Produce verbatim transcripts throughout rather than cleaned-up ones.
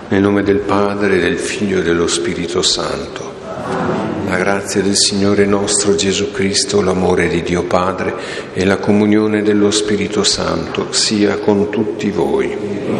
Nel nome del Padre, del Figlio e dello Spirito Santo. La grazia del Signore nostro Gesù Cristo, l'amore di Dio Padre e la comunione dello Spirito Santo sia con tutti voi.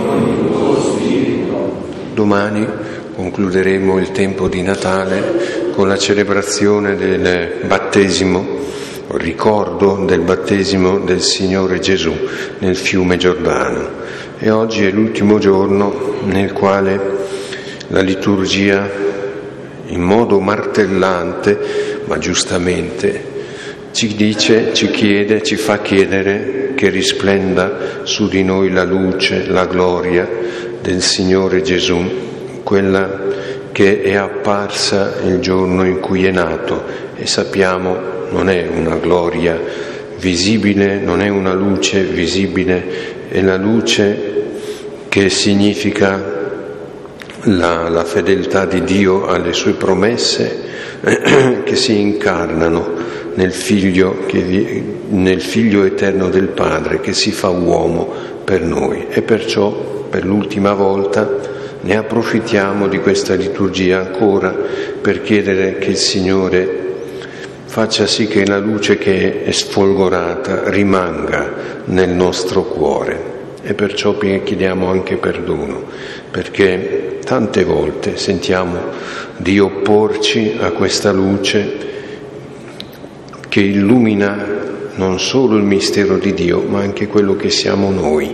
Domani concluderemo il tempo di Natale con la celebrazione del battesimo, il ricordo del battesimo del Signore Gesù nel fiume Giordano. E oggi è l'ultimo giorno nel quale la liturgia, in modo martellante, ma giustamente, ci dice, ci chiede, ci fa chiedere che risplenda su di noi la luce, la gloria del Signore Gesù, quella che è apparsa il giorno in cui è nato, e sappiamo non è una gloria visibile, non è una luce visibile, è la luce che significa la, la fedeltà di Dio alle sue promesse che si incarnano nel figlio, che, nel figlio eterno del Padre che si fa uomo per noi. E perciò per l'ultima volta ne approfittiamo di questa liturgia ancora per chiedere che il Signore faccia sì che la luce che è sfolgorata rimanga nel nostro cuore. E perciò chiediamo anche perdono, perché tante volte sentiamo di opporci a questa luce che illumina non solo il mistero di Dio, ma anche quello che siamo noi.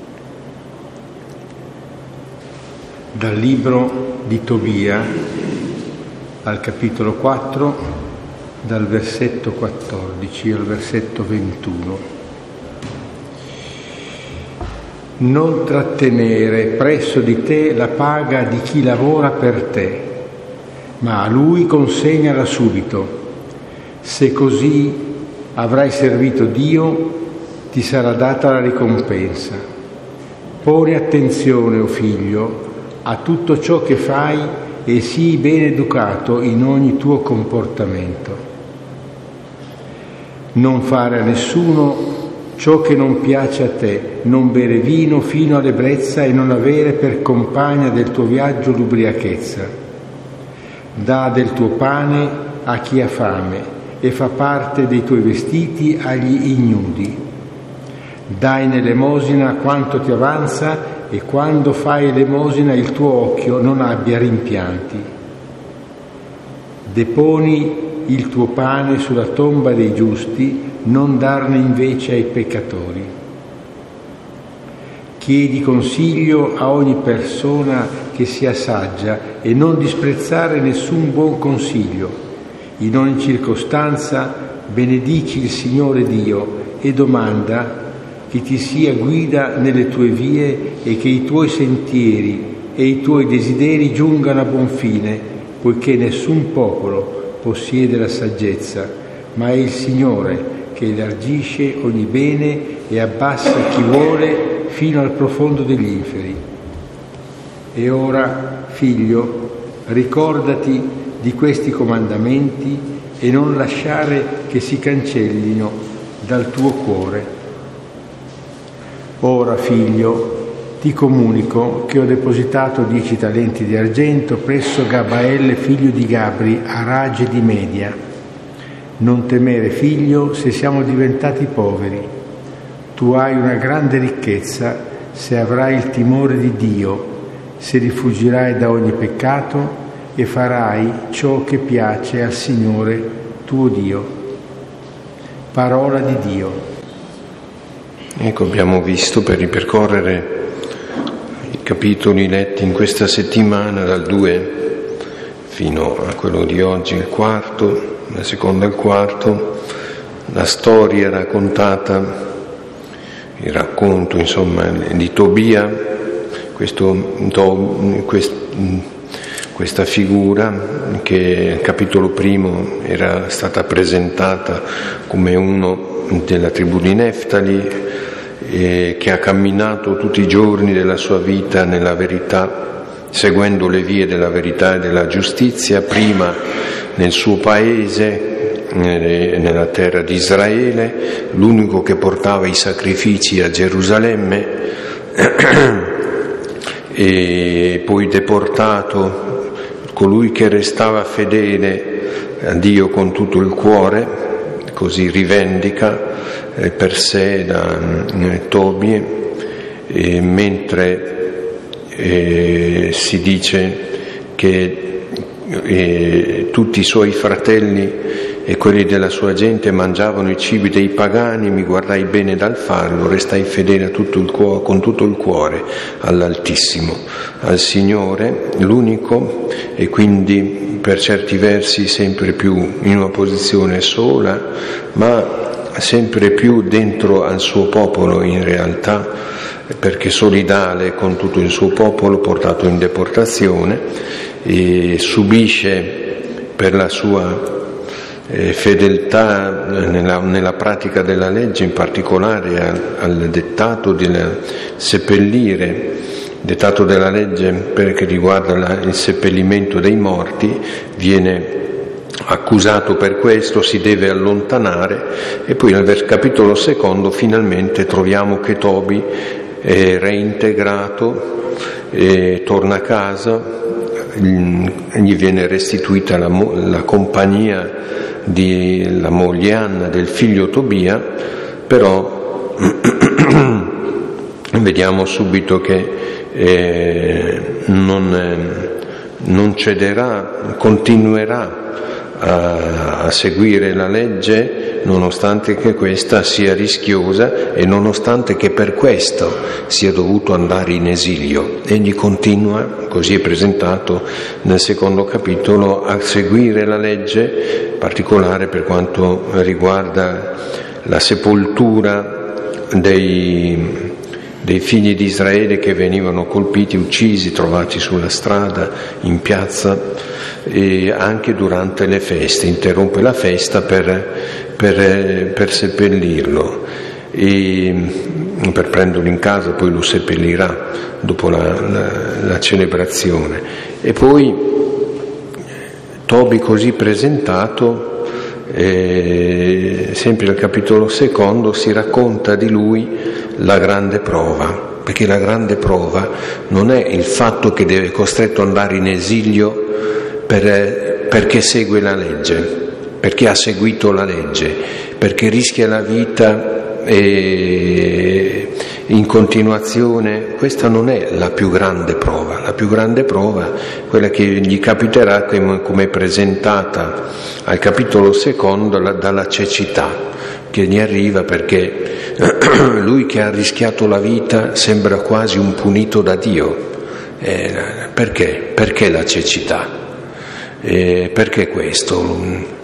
Dal libro di Tobia, al capitolo quattro, dal versetto quattordici al versetto ventuno. Non trattenere presso di te la paga di chi lavora per te, ma a lui consegnala subito. Se così avrai servito Dio, ti sarà data la ricompensa. Poni attenzione, o figlio, a tutto ciò che fai e sii ben educato in ogni tuo comportamento. Non fare a nessuno ciò che non piace a te, non bere vino fino all'ebbrezza e non avere per compagna del tuo viaggio l'ubriachezza. Dà del tuo pane a chi ha fame e fa parte dei tuoi vestiti agli ignudi. Dai in elemosina quanto ti avanza e quando fai elemosina il tuo occhio non abbia rimpianti. Deponi il tuo pane sulla tomba dei giusti, non darne invece ai peccatori. Chiedi consiglio a ogni persona che sia saggia e non disprezzare nessun buon consiglio. In ogni circostanza benedici il Signore Dio e domanda che ti sia guida nelle tue vie e che i tuoi sentieri e i tuoi desideri giungano a buon fine, poiché nessun popolo possiede la saggezza, ma è il Signore che elargisce ogni bene e abbassa chi vuole fino al profondo degli inferi. E ora, figlio, ricordati di questi comandamenti e non lasciare che si cancellino dal tuo cuore. Ora, figlio, ti comunico che ho depositato dieci talenti di argento presso Gabaele, figlio di Gabri, a Rage di Media. Non temere, figlio, se siamo diventati poveri. Tu hai una grande ricchezza se avrai il timore di Dio, se rifugirai da ogni peccato e farai ciò che piace al Signore tuo Dio. Parola di Dio. Ecco, abbiamo visto, per ripercorrere i capitoli letti in questa settimana, dal due fino a quello di oggi, il quarto, la seconda e il quarto, la storia raccontata, il racconto insomma di Tobia, questo, quest, questa figura che nel capitolo primo era stata presentata come uno della tribù di Neftali, eh, che ha camminato tutti i giorni della sua vita nella verità, seguendo le vie della verità e della giustizia, prima nel suo paese, nella terra di Israele, l'unico che portava i sacrifici a Gerusalemme, e poi deportato, colui che restava fedele a Dio con tutto il cuore, così rivendica eh, per sé da eh, Tobie, eh, mentre eh, si dice che eh, tutti i suoi fratelli e quelli della sua gente mangiavano i cibi dei pagani, mi guardai bene dal farlo, restai fedele a tutto il cuore, con tutto il cuore all'Altissimo, al Signore, l'unico, e quindi per certi versi sempre più in una posizione sola, ma sempre più dentro al suo popolo in realtà, perché solidale con tutto il suo popolo portato in deportazione, e subisce per la sua eh, fedeltà nella, nella pratica della legge, in particolare al, al dettato del seppellire, dettato della legge perché riguarda la, il seppellimento dei morti, viene accusato per questo, si deve allontanare, e poi nel capitolo secondo finalmente troviamo che Tobi è reintegrato e torna a casa, gli viene restituita la, la compagnia della moglie Anna, del figlio Tobia, però vediamo subito che eh, non, eh, non cederà, continuerà a, a seguire la legge, nonostante che questa sia rischiosa e nonostante che per questo sia dovuto andare in esilio. Egli continua, così è presentato nel secondo capitolo, a seguire la legge, in particolare per quanto riguarda la sepoltura dei dei figli di Israele che venivano colpiti, uccisi, trovati sulla strada, in piazza, e anche durante le feste, interrompe la festa per, per, per seppellirlo, e per prenderlo in casa, poi lo seppellirà dopo la, la, la celebrazione. E poi Tobi così presentato, Eh, sempre al capitolo secondo si racconta di lui la grande prova, perché la grande prova non è il fatto che deve costretto ad andare in esilio per, perché segue la legge, perché ha seguito la legge, perché rischia la vita e in continuazione. Questa non è la più grande prova. La più grande prova, quella che gli capiterà, come è presentata al capitolo secondo, dalla cecità che gli arriva, perché lui che ha rischiato la vita sembra quasi un punito da Dio. Eh, perché? Perché la cecità? Eh, perché questo?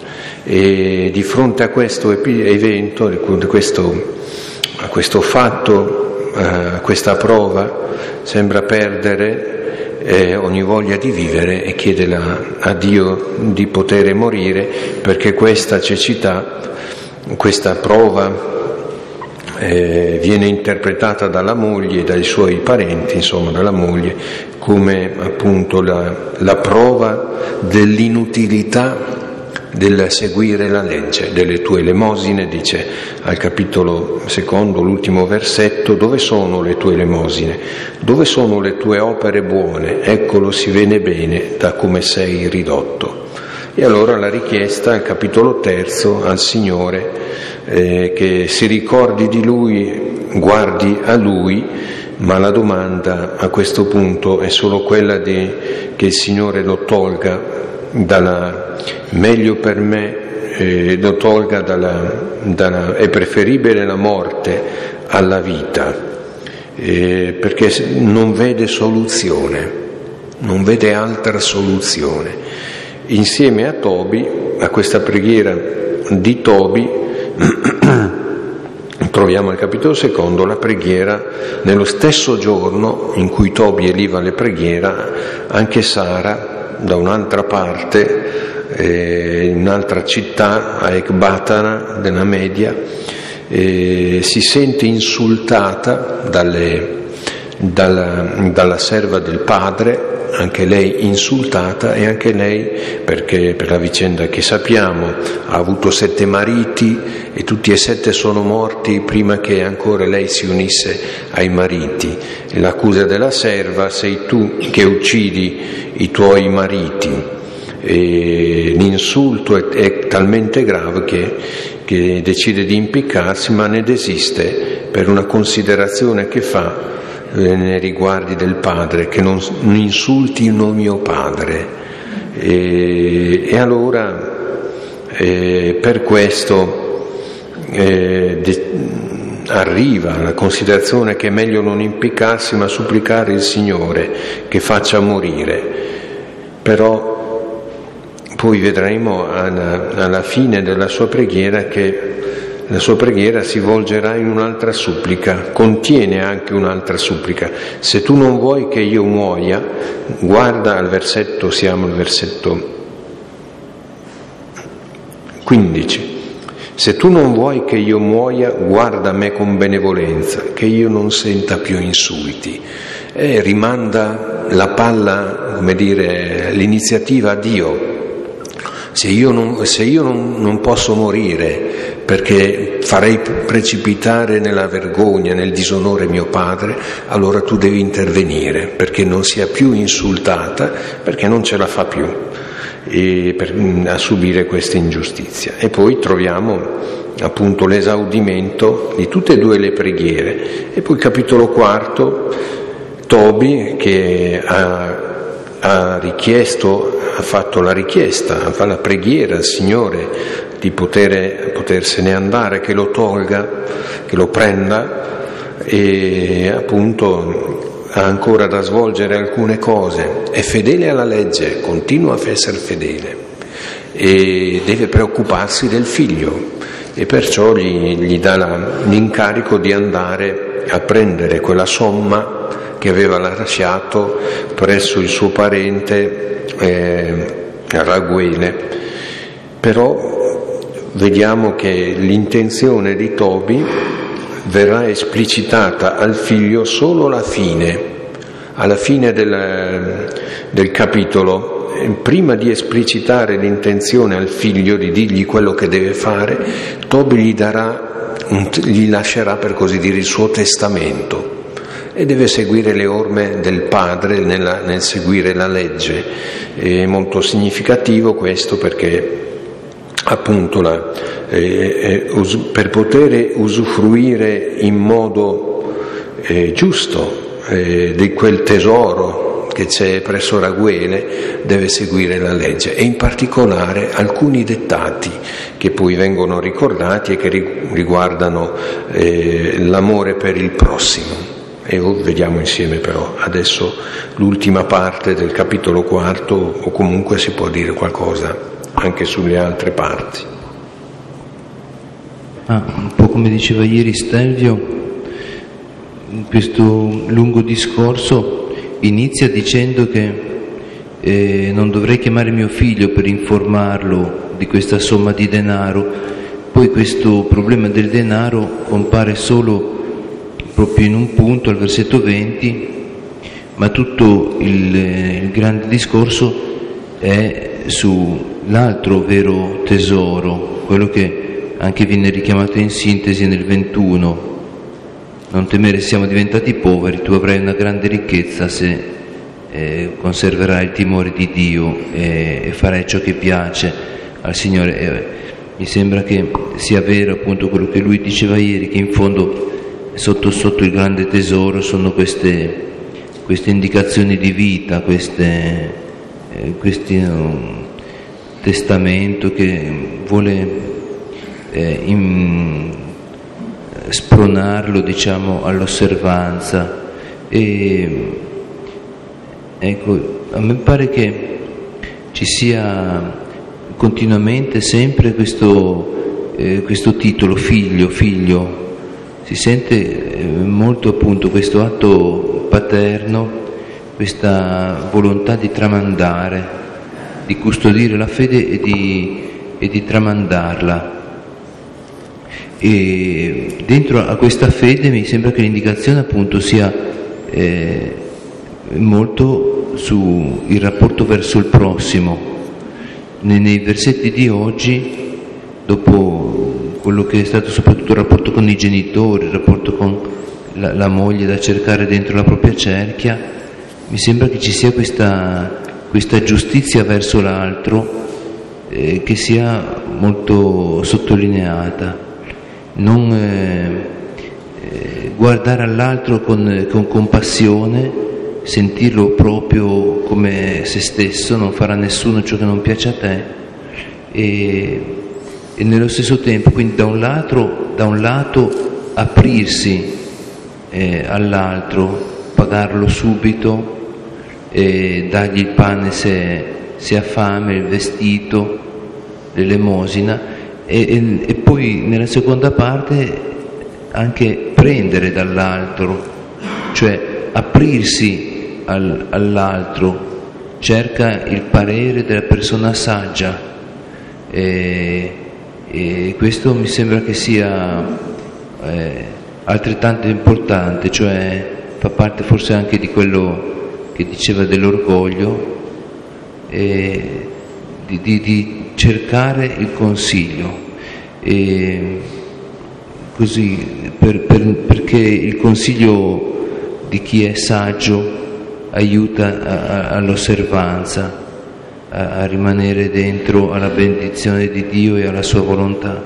E di fronte a questo evento, a questo, a questo fatto, a questa prova, sembra perdere eh, ogni voglia di vivere e chiede la, a Dio di poter morire, perché questa cecità, questa prova eh, viene interpretata dalla moglie e dai suoi parenti, insomma dalla moglie, come appunto la, la prova dell'inutilità del seguire la legge. Delle tue elemosine, dice al capitolo secondo, l'ultimo versetto, dove sono le tue elemosine? Dove sono le tue opere buone? Eccolo, si vede bene da come sei ridotto. E allora la richiesta al capitolo terzo al Signore eh, che si ricordi di Lui, guardi a Lui, ma la domanda a questo punto è solo quella di che il Signore lo tolga dalla, meglio per me eh, lo tolga dalla, dalla, è preferibile la morte alla vita, eh, perché non vede soluzione, non vede altra soluzione. Insieme a Tobi, a questa preghiera di Tobi, troviamo al capitolo secondo la preghiera nello stesso giorno in cui Tobi eliva le preghiere, anche Sara da un'altra parte, eh, in un'altra città, a Ecbatana della Media, eh, si sente insultata dalle, dalla, dalla serva del padre, anche lei insultata, e anche lei, perché per la vicenda che sappiamo, ha avuto sette mariti e tutti e sette sono morti prima che ancora lei si unisse ai mariti. E l'accusa della serva: sei tu che uccidi i tuoi mariti. E l'insulto è, è talmente grave che, che decide di impiccarsi, ma ne desiste per una considerazione che fa eh, nei riguardi del padre, che non, non insultino mio padre. E, e allora eh, per questo eh, de, arriva la considerazione che è meglio non impiccarsi ma supplicare il Signore che faccia morire. Però poi vedremo alla, alla fine della sua preghiera che la sua preghiera si volgerà in un'altra supplica, contiene anche un'altra supplica. Se tu non vuoi che io muoia, guarda al versetto, siamo al versetto quindici. Se tu non vuoi che io muoia, guarda me con benevolenza, che io non senta più insulti. E rimanda la palla, come dire, l'iniziativa a Dio. Se io non, se io non, non posso morire perché farei precipitare nella vergogna, nel disonore mio padre, allora tu devi intervenire perché non sia più insultata, perché non ce la fa più e per, a subire questa ingiustizia. E poi troviamo appunto l'esaudimento di tutte e due le preghiere. E poi capitolo quarto, Tobi che ha, ha richiesto, ha fatto la richiesta, fa la preghiera al Signore di poter, potersene andare, che lo tolga, che lo prenda, e appunto ha ancora da svolgere alcune cose. È fedele alla legge, continua a essere fedele e deve preoccuparsi del figlio, e perciò gli, gli dà la, l'incarico di andare a prendere quella somma che aveva lasciato presso il suo parente eh, Raguele. Però vediamo che l'intenzione di Tobi verrà esplicitata al figlio solo alla fine, alla fine del, del capitolo. Prima di esplicitare l'intenzione al figlio di dirgli quello che deve fare, Tobi gli darà, gli lascerà per così dire il suo testamento, e deve seguire le orme del padre nella, nel seguire la legge. È molto significativo questo, perché appunto la, eh, eh, per poter usufruire in modo eh, giusto eh, di quel tesoro che c'è presso Raguele, deve seguire la legge, e in particolare alcuni dettati che poi vengono ricordati e che riguardano eh, l'amore per il prossimo. E vediamo insieme però adesso l'ultima parte del capitolo quarto, o comunque si può dire qualcosa anche sulle altre parti. Ah, un po' come diceva ieri Stelvio, in questo lungo discorso inizia dicendo che eh, non dovrei chiamare mio figlio per informarlo di questa somma di denaro. Poi questo problema del denaro compare solo proprio in un punto, al versetto venti, ma tutto il, il grande discorso è sull'altro vero tesoro, quello che anche viene richiamato in sintesi nel ventuno. Non temere, siamo diventati poveri, tu avrai una grande ricchezza se eh, conserverai il timore di Dio e, e farai ciò che piace al Signore. E, mi sembra che sia vero appunto quello che lui diceva ieri, che in fondo sotto sotto il grande tesoro sono queste, queste indicazioni di vita, queste, eh, questo um, testamento che vuole eh, in, spronarlo, diciamo, all'osservanza. E ecco, a me pare che ci sia continuamente sempre questo, eh, questo titolo, figlio, figlio. Si sente eh, molto appunto questo atto paterno, questa volontà di tramandare, di custodire la fede e di, e di tramandarla. E dentro a questa fede mi sembra che l'indicazione appunto sia eh, molto sul rapporto verso il prossimo. Nei, nei versetti di oggi, dopo quello che è stato soprattutto il rapporto con i genitori, il rapporto con la, la moglie da cercare dentro la propria cerchia, mi sembra che ci sia questa, questa giustizia verso l'altro eh, che sia molto sottolineata. Non eh, eh, guardare all'altro con, con compassione, sentirlo proprio come se stesso, non fare a nessuno ciò che non piace a te, e, e nello stesso tempo, quindi da un lato, da un lato aprirsi eh, all'altro, pagarlo subito, e dargli il pane se, se ha fame, il vestito, l'elemosina, e, e, e poi nella seconda parte anche prendere dall'altro, cioè aprirsi al, all'altro, cerca il parere della persona saggia, e, e questo mi sembra che sia eh, altrettanto importante, cioè fa parte forse anche di quello che diceva dell'orgoglio, e di, di, di cercare il consiglio, e così per, per, perché il consiglio di chi è saggio aiuta a, a, all'osservanza, a, a rimanere dentro alla benedizione di Dio e alla sua volontà.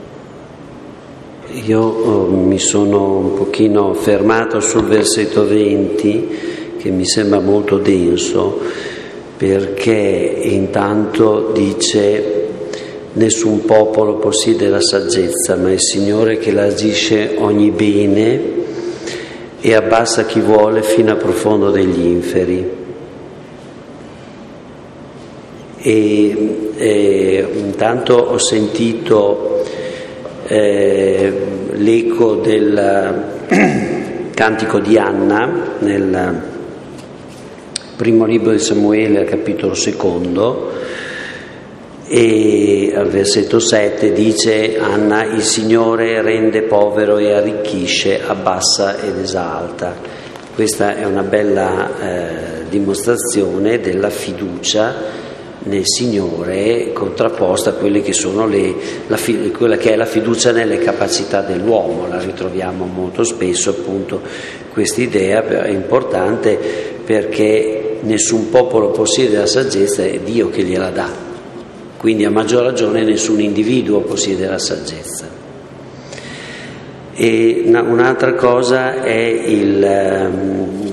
Io oh, mi sono un pochino fermato sul versetto venti, che mi sembra molto denso, perché intanto dice: nessun popolo possiede la saggezza, ma è il Signore che la agisce ogni bene e abbassa chi vuole fino a profondo degli inferi. E, e intanto ho sentito eh, l'eco del cantico di Anna nel primo libro di Samuele, al capitolo secondo, e al versetto sette dice: Anna, il Signore rende povero e arricchisce, abbassa ed esalta. Questa è una bella eh, dimostrazione della fiducia nel Signore, contrapposta a quelle che sono le, la, quella che è la fiducia nelle capacità dell'uomo. La ritroviamo molto spesso, appunto, quest'idea è importante, perché nessun popolo possiede la saggezza, è Dio che gliela dà. Quindi a maggior ragione nessun individuo possiede la saggezza. E una, un'altra cosa è il, um,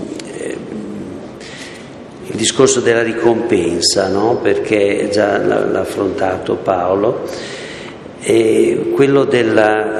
il discorso della ricompensa, no? Perché già l'ha, l'ha affrontato Paolo, e quello della,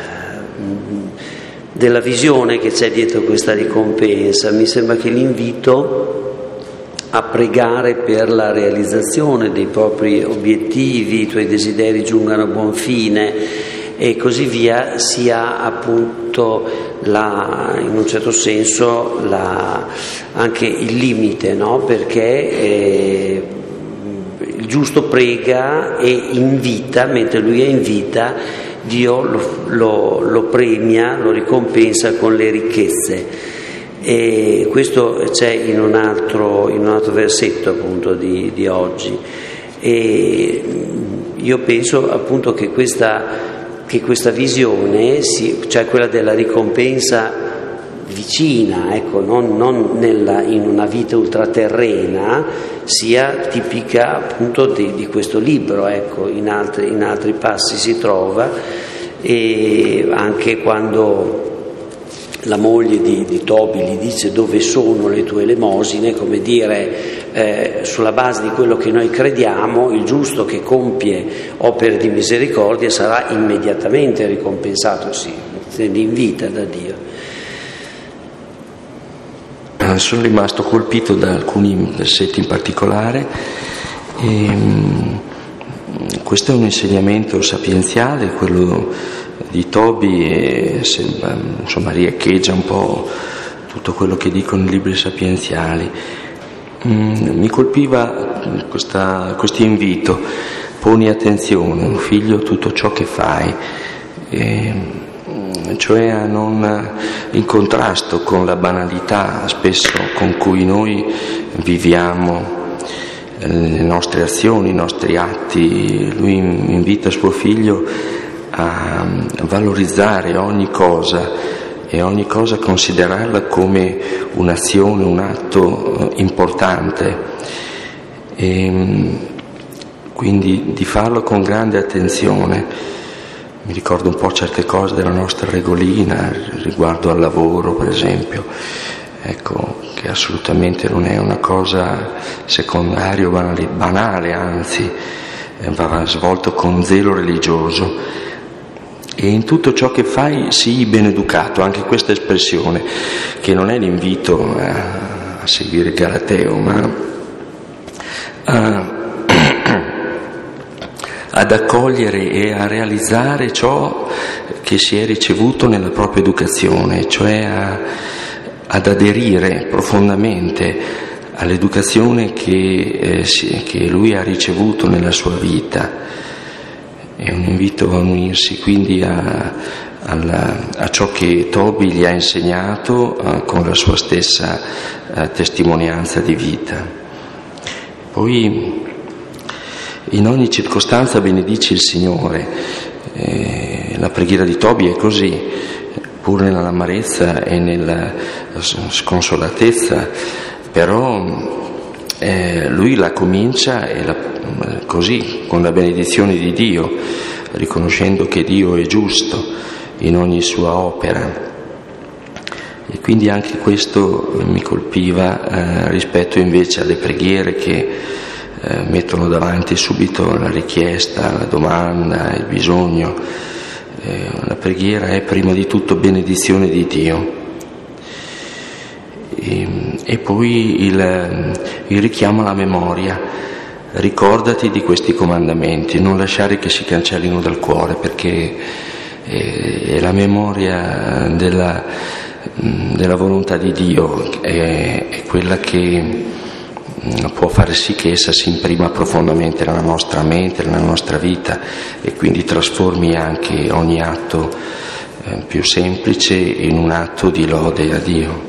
della visione che c'è dietro questa ricompensa. Mi sembra che l'invito a pregare per la realizzazione dei propri obiettivi, i tuoi desideri giungano a buon fine e così via, sia appunto la, in un certo senso la, anche il limite, no? Perché eh, il giusto prega e invita, mentre lui è in vita, Dio lo, lo, lo premia, lo ricompensa con le ricchezze. E questo c'è in un altro, in un altro versetto appunto di, di oggi, e io penso appunto che questa, che questa visione, cioè quella della ricompensa vicina, ecco, non, non nella, in una vita ultraterrena, sia tipica appunto di, di questo libro, ecco, in altri, in altri passi si trova, e anche quando la moglie di, di Tobi gli dice: dove sono le tue elemosine, come dire, eh, sulla base di quello che noi crediamo, il giusto che compie opere di misericordia sarà immediatamente ricompensato, sì, in vita da Dio. Sono rimasto colpito da alcuni versetti in particolare, e, questo è un insegnamento sapienziale, quello di Tobi, e sembra, insomma, riecheggia un po' tutto quello che dicono i libri sapienziali. Mm, mi colpiva questo invito: poni attenzione, figlio, tutto ciò che fai. E, cioè a non, in contrasto con la banalità spesso con cui noi viviamo le nostre azioni, i nostri atti. Lui invita suo figlio a valorizzare ogni cosa e ogni cosa considerarla come un'azione, un atto importante, e quindi di farlo con grande attenzione. Mi ricordo un po' certe cose della nostra regolina riguardo al lavoro, per esempio, ecco, che assolutamente non è una cosa secondaria o banale, banale, anzi va svolto con zelo religioso. E in tutto ciò che fai sii ben educato, anche questa espressione, che non è l'invito a, a seguire Galateo, ma a, ad accogliere e a realizzare ciò che si è ricevuto nella propria educazione, cioè a, ad aderire profondamente all'educazione che, eh, si, che lui ha ricevuto nella sua vita. È un invito a unirsi quindi a, a, a ciò che Tobi gli ha insegnato uh, con la sua stessa uh, testimonianza di vita. Poi in ogni circostanza benedici il Signore. Eh, la preghiera di Tobi è così, pur nell'amarezza e nella sconsolatezza, però eh, lui la comincia e la, così, con la benedizione di Dio, riconoscendo che Dio è giusto in ogni sua opera. E quindi anche questo mi colpiva eh, rispetto invece alle preghiere che eh, mettono davanti subito la richiesta, la domanda, il bisogno. Eh, la preghiera è prima di tutto benedizione di Dio. E, e poi il, il richiamo alla memoria. Ricordati di questi comandamenti, non lasciare che si cancellino dal cuore, perché è, è la memoria della, della volontà di Dio, è, è quella che può fare sì che essa si imprima profondamente nella nostra mente, nella nostra vita, e quindi trasformi anche ogni atto eh, più semplice in un atto di lode a Dio.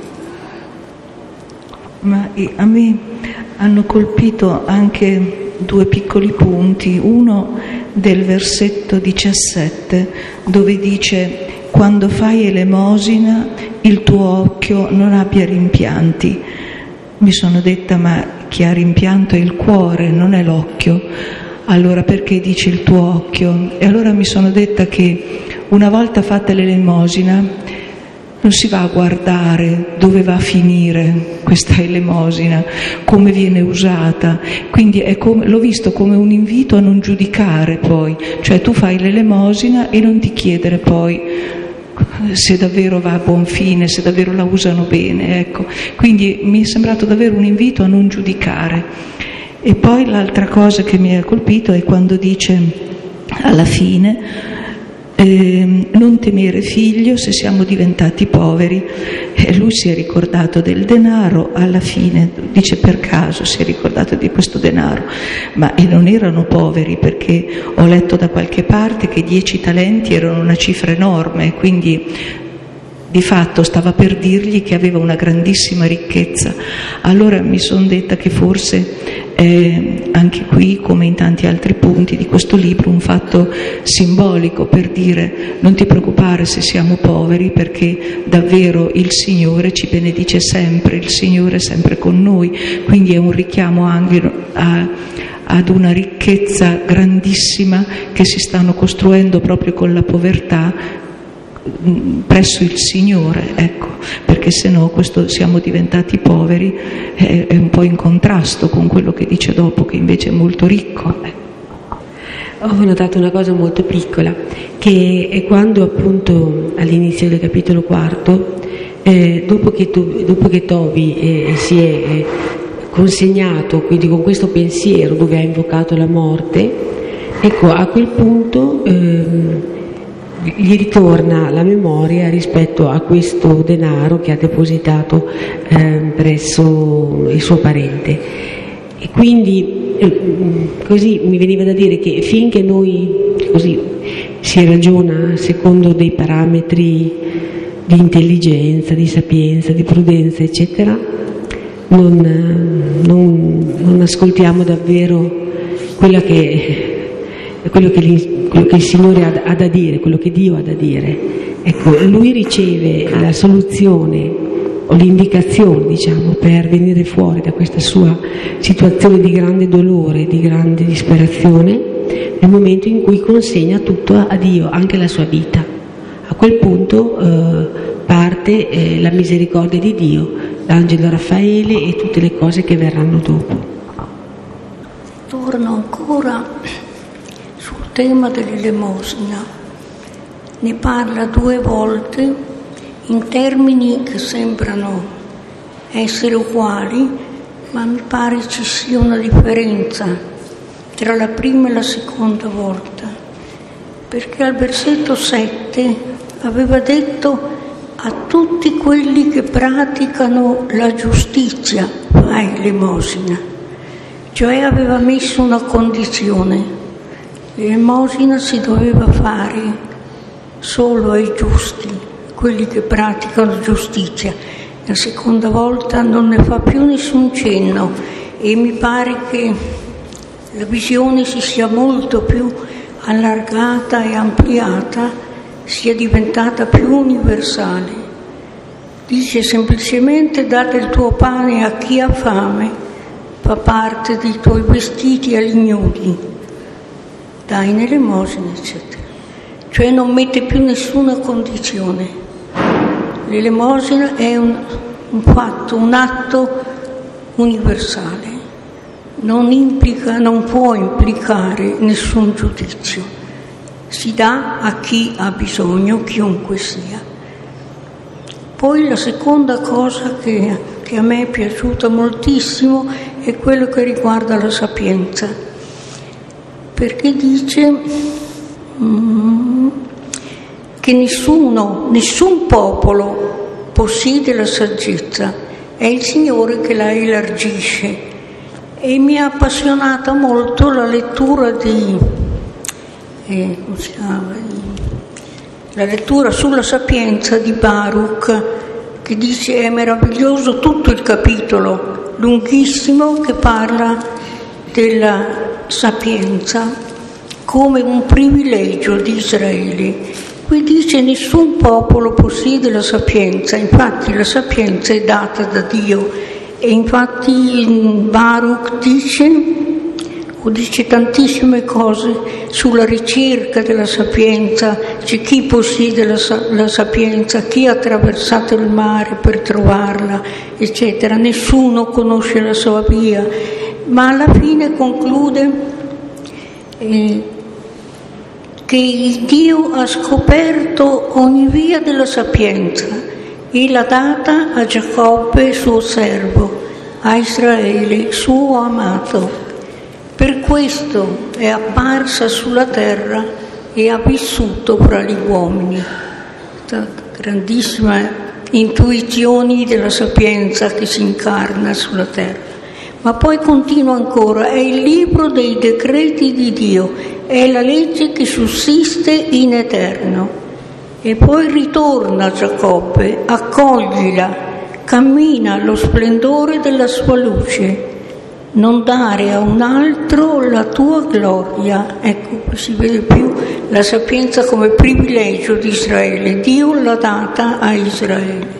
Ma a me hanno colpito anche due piccoli punti. Uno del versetto diciassette, dove dice: quando fai elemosina il tuo occhio non abbia rimpianti. Mi sono detta: ma chi ha rimpianto è il cuore, non è l'occhio. Allora perché dice il tuo occhio? E allora mi sono detta che una volta fatta l'elemosina non si va a guardare dove va a finire questa elemosina, come viene usata. Quindi è come, l'ho visto come un invito a non giudicare poi. Cioè tu fai l'elemosina e non ti chiedere poi se davvero va a buon fine, se davvero la usano bene. Ecco. Quindi mi è sembrato davvero un invito a non giudicare. E poi l'altra cosa che mi ha colpito è quando dice alla fine: Eh, non temere figlio se siamo diventati poveri. E lui si è ricordato del denaro, alla fine dice per caso si è ricordato di questo denaro, ma e non erano poveri, perché ho letto da qualche parte che dieci talenti erano una cifra enorme, quindi di fatto stava per dirgli che aveva una grandissima ricchezza. Allora mi sono detta che forse è anche qui, come in tanti altri punti di questo libro, un fatto simbolico per dire: non ti preoccupare se siamo poveri, perché davvero il Signore ci benedice sempre, il Signore è sempre con noi. Quindi è un richiamo anche a, ad una ricchezza grandissima che si stanno costruendo proprio con la povertà presso il Signore, ecco, perché se no questo siamo diventati poveri è, è un po' in contrasto con quello che dice dopo, che invece è molto ricco. Ho notato una cosa molto piccola, che è quando appunto all'inizio del capitolo quarto, eh, dopo, che tu, dopo che Tobi eh, si è eh, consegnato, quindi con questo pensiero dove ha invocato la morte, ecco, a quel punto eh, gli ritorna la memoria rispetto a questo denaro che ha depositato eh, presso il suo parente. E quindi eh, così mi veniva da dire che finché noi così si ragiona secondo dei parametri di intelligenza, di sapienza, di prudenza, eccetera, non, non, non ascoltiamo davvero quella che, quello, che, quello che il Signore ha, ha da dire, quello che Dio ha da dire. Ecco, Lui riceve la soluzione o l'indicazione, diciamo, per venire fuori da questa sua situazione di grande dolore, di grande disperazione, nel momento in cui consegna tutto a Dio, anche la sua vita. A quel punto eh, parte eh, la misericordia di Dio, l'angelo Raffaele e tutte le cose che verranno dopo. Torno ancora sul tema dell'elemosina. Ne parla due volte in termini che sembrano essere uguali, ma mi pare ci sia una differenza tra la prima e la seconda volta, perché al versetto sette aveva detto: a tutti quelli che praticano la giustizia fai l'elemosina, cioè aveva messo una condizione: l'elemosina si doveva fare solo ai giusti, quelli che praticano giustizia. La seconda volta non ne fa più nessun cenno e mi pare che la visione si sia molto più allargata e ampliata, sia diventata più universale. Dice semplicemente: date il tuo pane a chi ha fame, fa parte dei tuoi vestiti agli ignudi, dai nell'elemosina, eccetera. Cioè non mette più nessuna condizione. L'elemosina è un, un fatto, un atto universale, non implica, non può implicare nessun giudizio. Si dà a chi ha bisogno, chiunque sia. Poi la seconda cosa che, che a me è piaciuta moltissimo è quello che riguarda la sapienza, perché dice che nessuno, nessun popolo possiede la saggezza, è il Signore che la elargisce. E mi ha appassionata molto la lettura di, eh, come si chiama? la lettura sulla sapienza di Baruch, che dice: è meraviglioso tutto il capitolo lunghissimo che parla della sapienza come un privilegio di Israele. Qui dice: nessun popolo possiede la sapienza, infatti la sapienza è data da Dio. E infatti Baruch dice, o dice tantissime cose sulla ricerca della sapienza, c'è chi possiede la, la sapienza, chi ha attraversato il mare per trovarla, eccetera. Nessuno conosce la sua via, ma alla fine conclude eh, che Dio ha scoperto ogni via della sapienza e l'ha data a Giacobbe suo servo, a Israele suo amato. Per questo è apparsa sulla terra e ha vissuto fra gli uomini. Grandissime intuizioni della sapienza che si incarna sulla terra. Ma poi continua ancora: è il libro dei decreti di Dio, è la legge che sussiste in eterno. E poi ritorna a Giacobbe, accoglila, cammina allo splendore della sua luce, non dare a un altro la tua gloria. Ecco, si vede più la sapienza come privilegio di Israele. Dio l'ha data a Israele.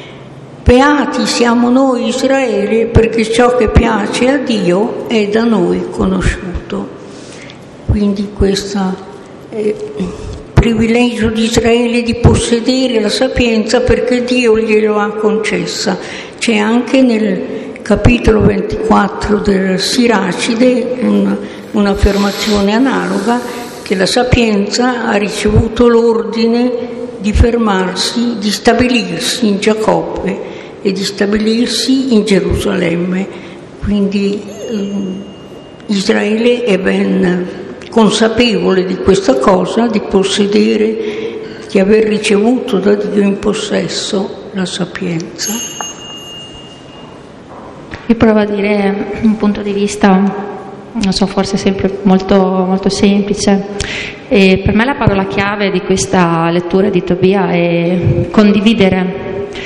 Beati siamo noi Israele, perché ciò che piace a Dio è da noi conosciuto. Quindi questo eh, privilegio di Israele di possedere la sapienza, perché Dio glielo ha concessa. C'è anche nel capitolo ventiquattro del Siracide un, un'affermazione analoga, che la sapienza ha ricevuto l'ordine di fermarsi, di stabilirsi in Giacobbe e di stabilirsi in Gerusalemme. Quindi eh, Israele è ben consapevole di questa cosa, di possedere, di aver ricevuto da Dio in possesso la sapienza. Io provo a dire un punto di vista non so, forse sempre molto, molto semplice. E per me la parola chiave di questa lettura di Tobia è condividere,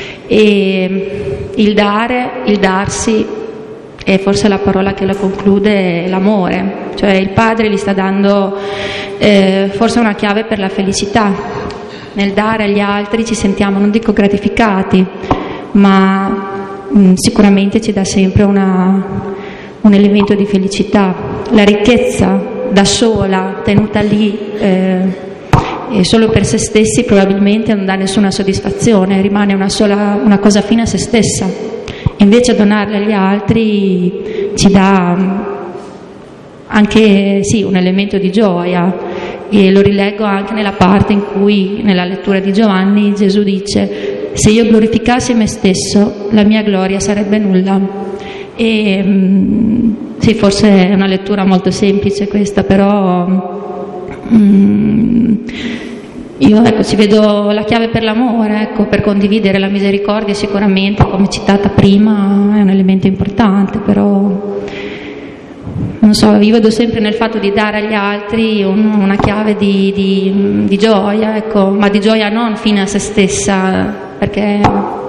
e il dare, il darsi, e forse la parola che lo conclude è l'amore, cioè il padre gli sta dando eh, forse una chiave per la felicità. Nel dare agli altri ci sentiamo, non dico gratificati, ma mh, sicuramente ci dà sempre una, un elemento di felicità. La ricchezza da sola, tenuta lì eh, e solo per se stessi, probabilmente non dà nessuna soddisfazione, rimane una, sola, una cosa fine a se stessa. Invece donarle agli altri ci dà anche sì, un elemento di gioia, e lo rileggo anche nella parte in cui nella lettura di Giovanni Gesù dice: se io glorificassi me stesso, la mia gloria sarebbe nulla. E sì, forse è una lettura molto semplice questa, però mm, io ecco, ci vedo la chiave per l'amore, ecco, per condividere la misericordia. Sicuramente, come citata prima, è un elemento importante, però non so, io vedo sempre nel fatto di dare agli altri un, una chiave di, di, di gioia, ecco, ma di gioia non fine a se stessa, perché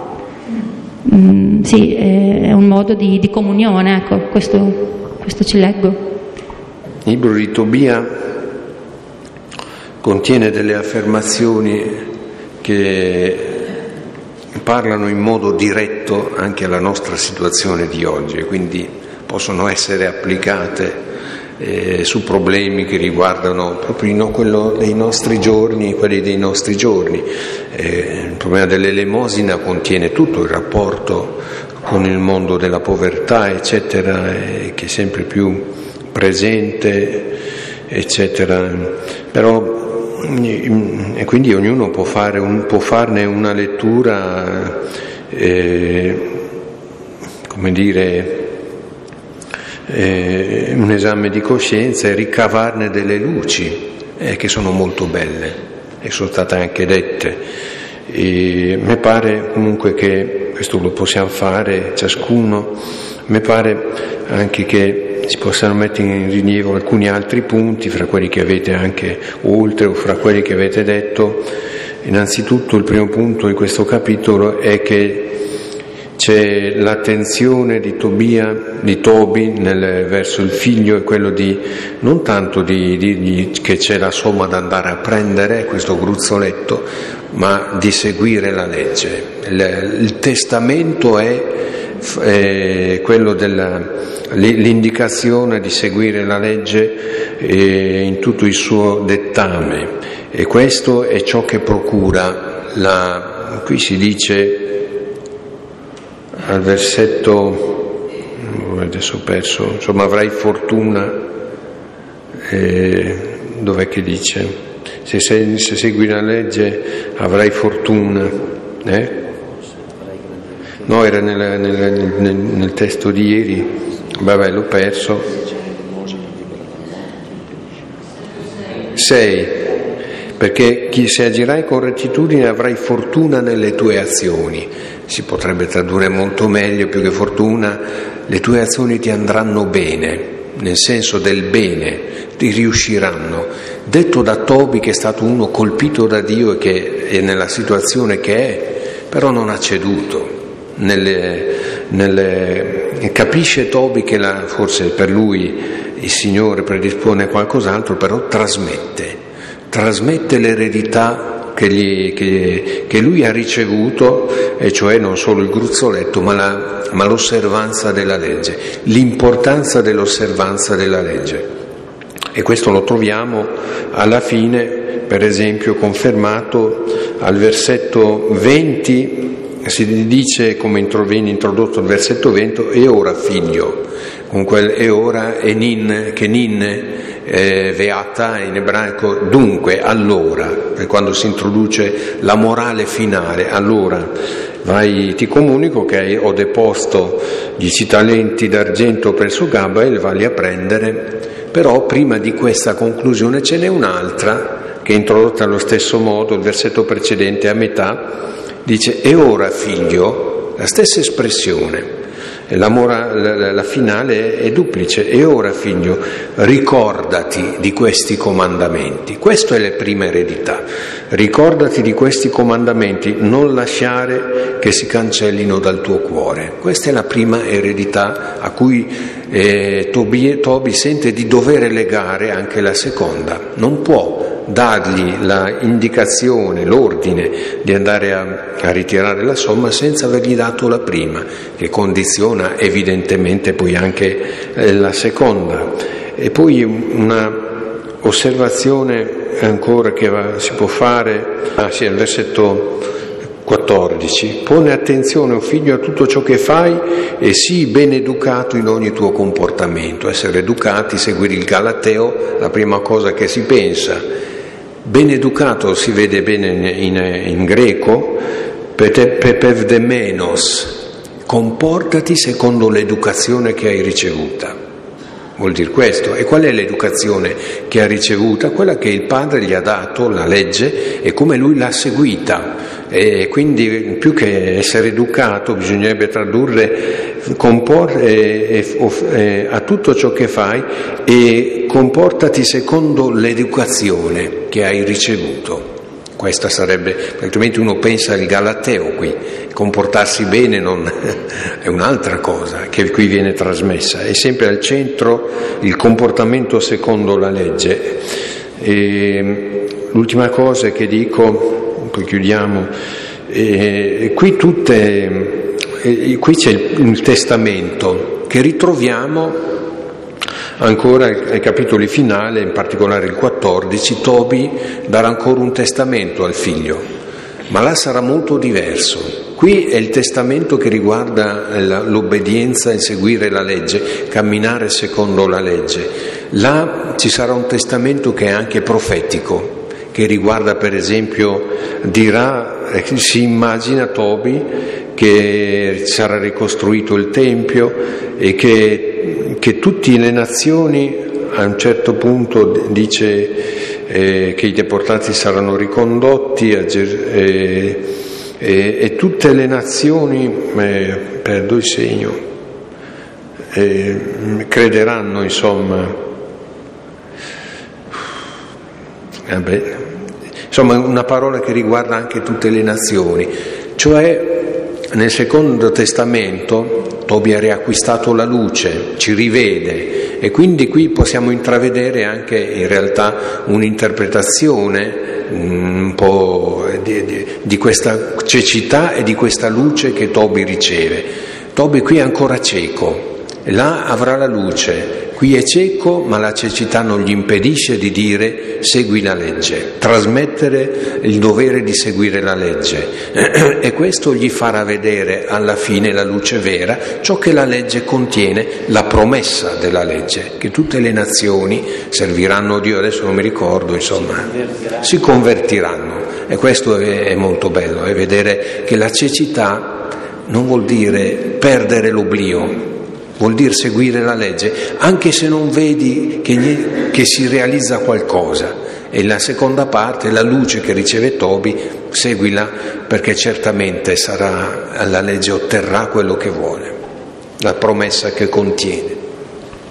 mm, sì, è un modo di, di comunione, ecco, questo, questo ci leggo. Il libro di Tobia contiene delle affermazioni che parlano in modo diretto anche alla nostra situazione di oggi, quindi possono essere applicate eh, su problemi che riguardano proprio no, quello dei nostri giorni, quelli dei nostri giorni. Eh, il problema dell'elemosina contiene tutto il rapporto con il mondo della povertà, eccetera, eh, che è sempre più presente, eccetera. Però e quindi ognuno può, fare un, può farne una lettura, eh, come dire, eh, un esame di coscienza, e ricavarne delle luci eh, che sono molto belle e sono state anche dette. E mi pare comunque che questo lo possiamo fare ciascuno, mi pare anche che si possano mettere in rilievo alcuni altri punti fra quelli che avete anche oltre o fra quelli che avete detto. Innanzitutto il primo punto di questo capitolo è che c'è l'attenzione di Tobia, di Tobi nel verso il figlio, è quello di non tanto di, di, di che c'è la somma da andare a prendere, questo gruzzoletto, ma di seguire la legge. Il, il testamento è, è quello della l'indicazione di seguire la legge in tutto il suo dettame, e questo è ciò che procura la, qui si dice al versetto, adesso ho perso, insomma avrai fortuna, eh, dov'è che dice? Se, se, se segui la legge avrai fortuna, eh? No, era nel, nel, nel, nel testo di ieri, vabbè l'ho perso. Sei, perché chi se agirai con rettitudine avrai fortuna nelle tue azioni. Si potrebbe tradurre molto meglio, più che fortuna, le tue azioni ti andranno bene, nel senso del bene, ti riusciranno. Detto da Tobi, che è stato uno colpito da Dio e che è nella situazione che è, però non ha ceduto. Nelle, nelle, capisce Tobi che la, forse per lui il Signore predispone qualcos'altro, però trasmette, trasmette l'eredità che, gli, che, che lui ha ricevuto, e cioè non solo il gruzzoletto, ma, la, ma l'osservanza della legge, l'importanza dell'osservanza della legge. E questo lo troviamo alla fine, per esempio, confermato al versetto venti. Si dice, come viene introdotto il versetto venti, e ora figlio, con quel e ora e nin, che nin eh, veata in ebraico, dunque, allora, per quando si introduce la morale finale, allora vai, ti comunico che ho deposto dieci talenti d'argento presso Gabael, valli a prendere. Però prima di questa conclusione ce n'è un'altra che è introdotta allo stesso modo, il versetto precedente a metà. Dice, e ora figlio, la stessa espressione, La, mora, la, la finale è duplice. E ora, figlio, ricordati di questi comandamenti. Questa è la prima eredità. Ricordati di questi comandamenti, non lasciare che si cancellino dal tuo cuore. Questa è la prima eredità a cui eh, Tobi, Tobi sente di dover legare anche la seconda. Non può dargli la indicazione, l'ordine di andare a, a ritirare la somma senza avergli dato la prima, che condiziona evidentemente poi anche eh, la seconda. E poi una osservazione ancora che va, si può fare, ah sì, al versetto quattordici: pone attenzione, o figlio, a tutto ciò che fai e sii ben educato in ogni tuo comportamento. Essere educati, seguire il Galateo, la prima cosa che si pensa. Ben educato si vede bene in, in, in greco, pepevdemenos, comportati secondo l'educazione che hai ricevuta. Vuol dire questo. E qual è l'educazione che ha ricevuta? Quella che il padre gli ha dato, la legge, e come lui l'ha seguita. E quindi più che essere educato bisognerebbe tradurre compor- eh, eh, a tutto ciò che fai e comportati secondo l'educazione che hai ricevuto. Questa sarebbe, altrimenti uno pensa al Galateo qui, comportarsi bene non è un'altra cosa che qui viene trasmessa, è sempre al centro il comportamento secondo la legge. E l'ultima cosa che dico, poi chiudiamo, e qui tutte, e qui c'è il, il testamento che ritroviamo ancora ai capitoli finali, in particolare il quattordici. Tobi darà ancora un testamento al figlio, ma là sarà molto diverso. Qui è il testamento che riguarda l'obbedienza e seguire la legge, camminare secondo la legge. Là ci sarà un testamento che è anche profetico, che riguarda, per esempio, dirà, si immagina Tobi che sarà ricostruito il Tempio e che, che tutte le nazioni, a un certo punto dice eh, che i deportati saranno ricondotti a Ger- eh, eh, e tutte le nazioni, eh, perdo il segno, eh, crederanno, insomma, vabbè, insomma una parola che riguarda anche tutte le nazioni, cioè nel Secondo Testamento Tobi ha riacquistato la luce, ci rivede, e quindi qui possiamo intravedere anche in realtà un'interpretazione un po' di, di, di questa cecità e di questa luce che Tobi riceve. Tobi qui è ancora cieco, là avrà la luce. Qui è cieco, ma la cecità non gli impedisce di dire segui la legge, trasmettere il dovere di seguire la legge. E questo gli farà vedere alla fine la luce vera, ciò che la legge contiene, la promessa della legge, che tutte le nazioni serviranno Dio, adesso non mi ricordo, insomma, si convertiranno. E questo è molto bello, è vedere che la cecità non vuol dire perdere l'oblio, vuol dire seguire la legge, anche se non vedi che, che si realizza qualcosa. E la seconda parte, la luce che riceve Tobi, seguila, perché certamente sarà, la legge otterrà quello che vuole, la promessa che contiene.